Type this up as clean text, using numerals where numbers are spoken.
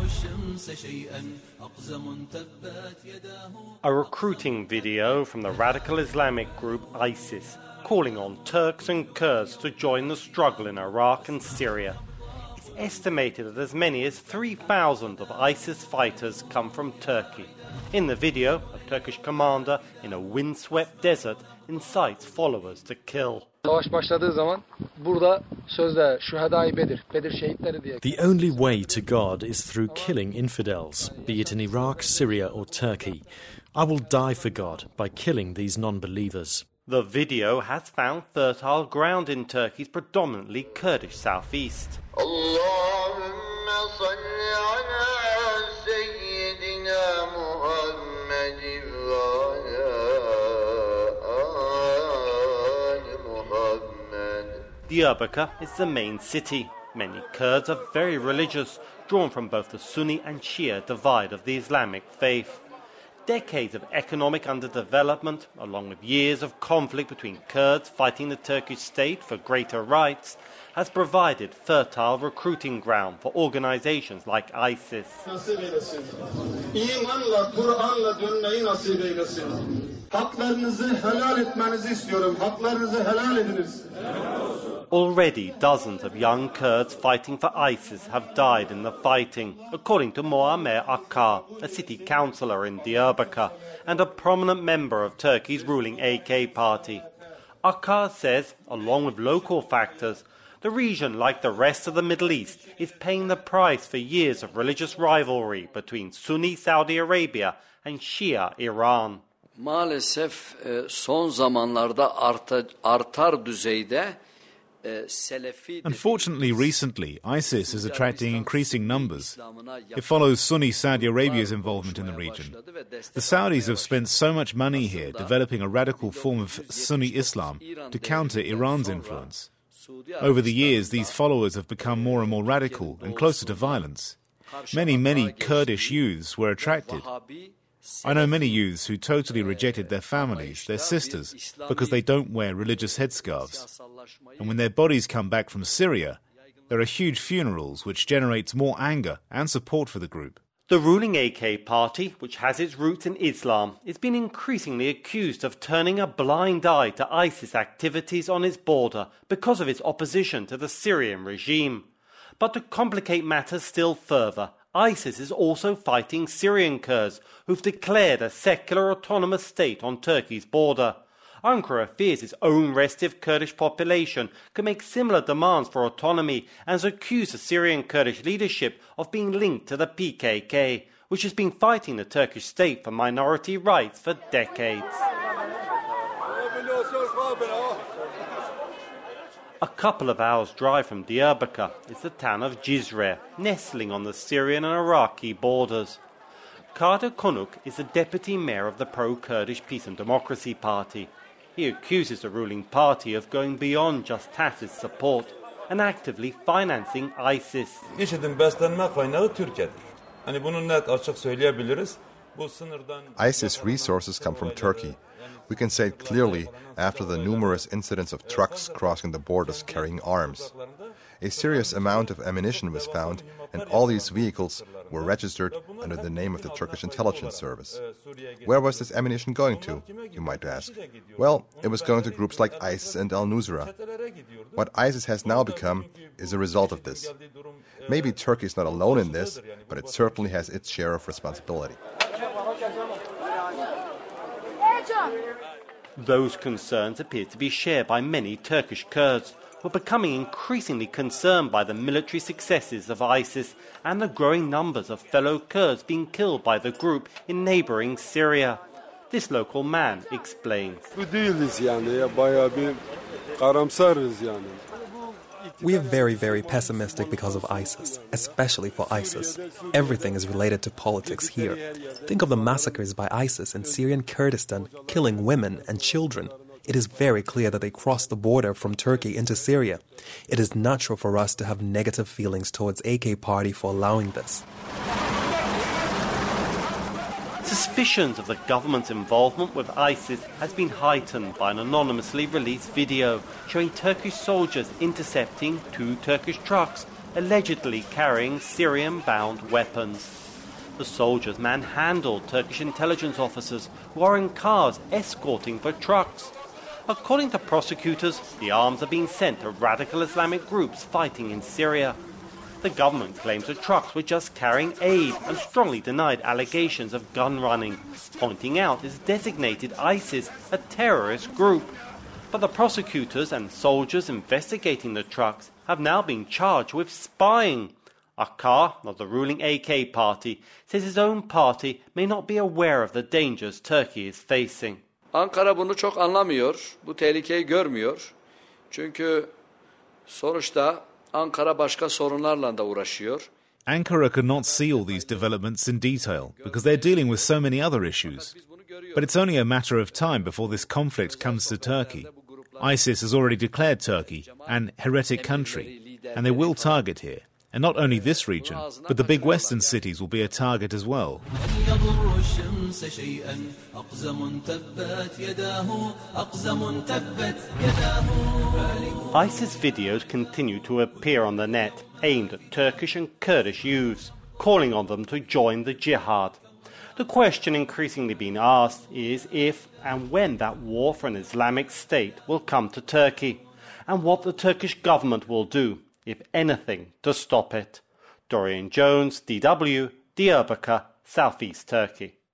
A recruiting video from the radical Islamic group ISIS calling on Turks and Kurds to join the struggle in Iraq and Syria. It's estimated that as many as 3,000 of ISIS fighters come from Turkey. In the video, a Turkish commander in a windswept desert incites followers to kill. The only way to God is through killing infidels, be it in Iraq, Syria or Turkey. I will die for God by killing these non-believers. The video has found fertile ground in Turkey's predominantly Kurdish southeast. Diyarbakir is the main city. Many Kurds are very religious, drawn from both the Sunni and Shia divide of the Islamic faith. Decades of economic underdevelopment, along with years of conflict between Kurds fighting the Turkish state for greater rights, has provided fertile recruiting ground for organizations like ISIS. Already dozens of young Kurds fighting for ISIS have died in the fighting, according to Muammer Akkar, a city councillor in Diyarbakir and a prominent member of Turkey's ruling AK party. Akkar says, along with local factors, the region, like the rest of the Middle East, is paying the price for years of religious rivalry between Sunni Saudi Arabia and Shia Iran. Maalesef son zamanlarda artar düzeyde. Unfortunately, recently, ISIS is attracting increasing numbers. It follows Sunni Saudi Arabia's involvement in the region. The Saudis have spent so much money here developing a radical form of Sunni Islam to counter Iran's influence. Over the years, these followers have become more and more radical and closer to violence. Many Kurdish youths were attracted. I know many youths who totally rejected their families, their sisters, because they don't wear religious headscarves. And when their bodies come back from Syria, there are huge funerals which generates more anger and support for the group. The ruling AK party, which has its roots in Islam, is being increasingly accused of turning a blind eye to ISIS activities on its border because of its opposition to the Syrian regime. But to complicate matters still further, ISIS is also fighting Syrian Kurds who've declared a secular autonomous state on Turkey's border. Ankara fears its own restive Kurdish population could make similar demands for autonomy and has accused the Syrian Kurdish leadership of being linked to the PKK, which has been fighting the Turkish state for minority rights for decades. A couple of hours' drive from Diyarbakir is the town of Cizre, nestling on the Syrian and Iraqi borders. Kader Konuk is the deputy mayor of the pro-Kurdish Peace and Democracy Party. He accuses the ruling party of going beyond just tacit support and actively financing ISIS. ISIS resources come from Turkey. We can say it clearly after the numerous incidents of trucks crossing the borders carrying arms. A serious amount of ammunition was found, and all these vehicles were registered under the name of the Turkish intelligence service. Where was this ammunition going to, you might ask? Well, it was going to groups like ISIS and al-Nusra. What ISIS has now become is a result of this. Maybe Turkey is not alone in this, but it certainly has its share of responsibility. Those concerns appear to be shared by many Turkish Kurds, who are becoming increasingly concerned by the military successes of ISIS and the growing numbers of fellow Kurds being killed by the group in neighbouring Syria. This local man explains. We are very pessimistic because of ISIS, especially for ISIS. Everything is related to politics here. Think of the massacres by ISIS in Syrian Kurdistan, killing women and children. It is very clear that they crossed the border from Turkey into Syria. It is natural for us to have negative feelings towards AK party for allowing this. Suspicions of the government's involvement with ISIS has been heightened by an anonymously released video showing Turkish soldiers intercepting 2 Turkish trucks allegedly carrying Syrian-bound weapons. The soldiers manhandled Turkish intelligence officers who are in cars escorting the trucks. According to prosecutors, the arms are being sent to radical Islamic groups fighting in Syria. The government claims the trucks were just carrying aid and strongly denied allegations of gun running, pointing out it's designated ISIS a terrorist group. But the prosecutors and soldiers investigating the trucks have now been charged with spying. Akkar, of the ruling AK party, says his own party may not be aware of the dangers Turkey is facing. Ankara bunu çok anlamıyor, bu tehlikeyi görmüyor. Çünkü sonuçta Ankara başka sorunlarla da uğraşıyor. Ankara could not see all these developments in detail because they're dealing with so many other issues. But it's only a matter of time before this conflict comes to Turkey. ISIS has already declared Turkey an heretic country, and they will target here. And not only this region, but the big western cities will be a target as well. ISIS videos continue to appear on the net, aimed at Turkish and Kurdish youths, calling on them to join the jihad. The question increasingly being asked is if and when that war for an Islamic state will come to Turkey, and what the Turkish government will do, if anything, to stop it. Dorian Jones, DW, Diyarbakir, Southeast Turkey.